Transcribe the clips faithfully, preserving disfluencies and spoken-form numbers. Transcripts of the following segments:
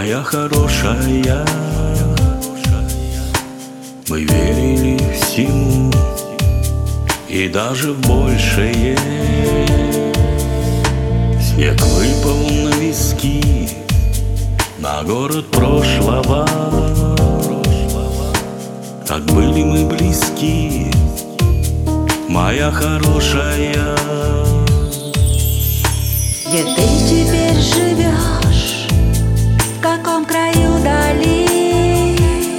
Моя хорошая, мы верили всему и даже в большее. Снег выпал на виски, на город прошлого. Так были мы близки, моя хорошая. Где ты теперь живешь? В каком краю дали?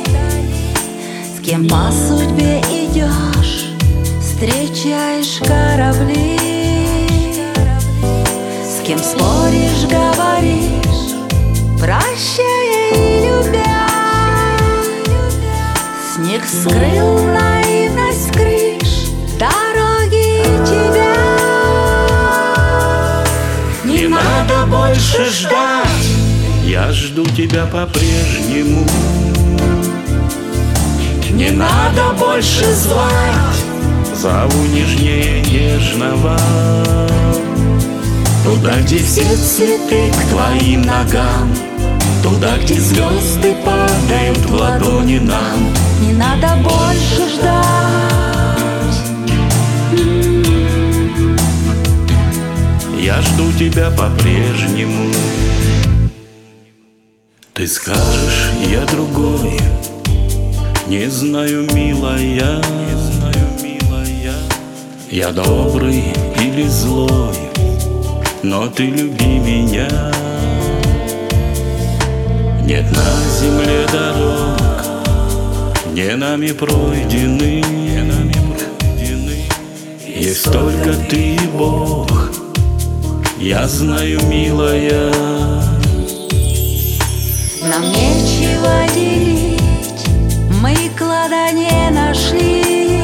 С кем по судьбе идешь? Встречаешь корабли? С кем споришь, говоришь, прощая и любя? Снег скрыл наивность с крыш, дороги тебя. Не надо больше ждать, я жду тебя по-прежнему. Не надо больше звать, зову нежнее нежного. Туда, где все цветы к твоим ногам, туда, где звезды падают в ладони нам. Не надо больше ждать. Я жду тебя по-прежнему. Ты скажешь, я другой, не знаю, милая, не знаю, милая, я добрый или злой, но ты люби меня. Нет на земле дорог, не нами пройдены, не нами пройдены. Есть только ты и Бог, я знаю, милая. Нам нечего делить, мы клада не нашли.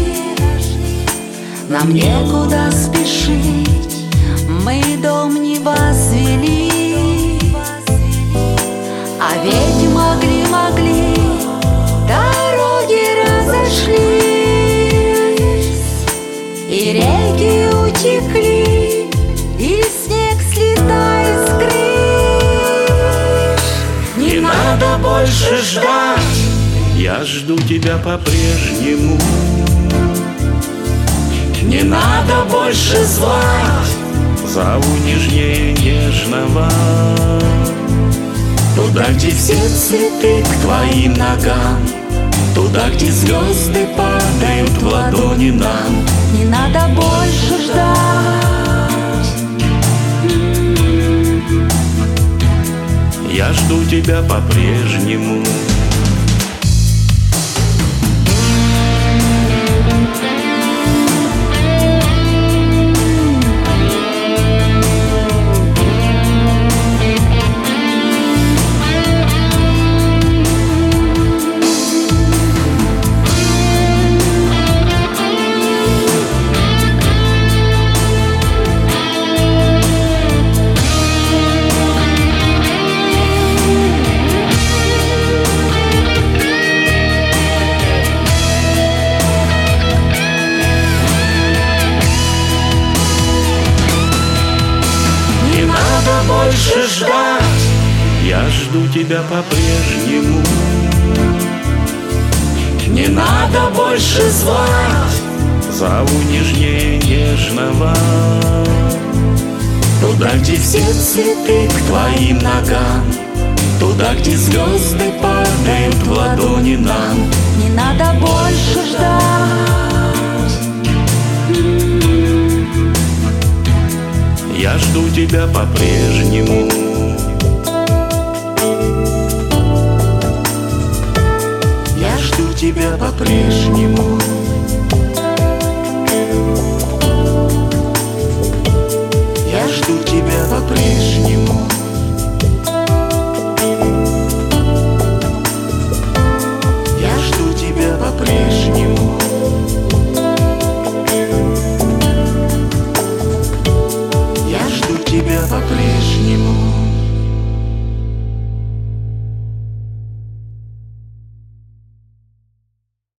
Нам некуда спешить, мы дом не возвели. А ведь могли-могли, дороги разошлись, и реки утекли, и снег слетает с крыш. Не надо больше ждать, я жду тебя по-прежнему. Не надо больше звать, зову нежнее нежного. Туда, где все цветы к твоим ногам, туда, где звезды падают в ладони нам. Не надо больше ждать. Я жду тебя по-прежнему. Больше ждать, я жду тебя по-прежнему. Не надо больше звать, зову нежнее нежного. Туда, где все цветы к твоим ногам, туда, где звезды падают в ладони нам. Не надо больше ждать. Я жду тебя по-прежнему. Я жду тебя по-прежнему. Я жду тебя по-прежнему.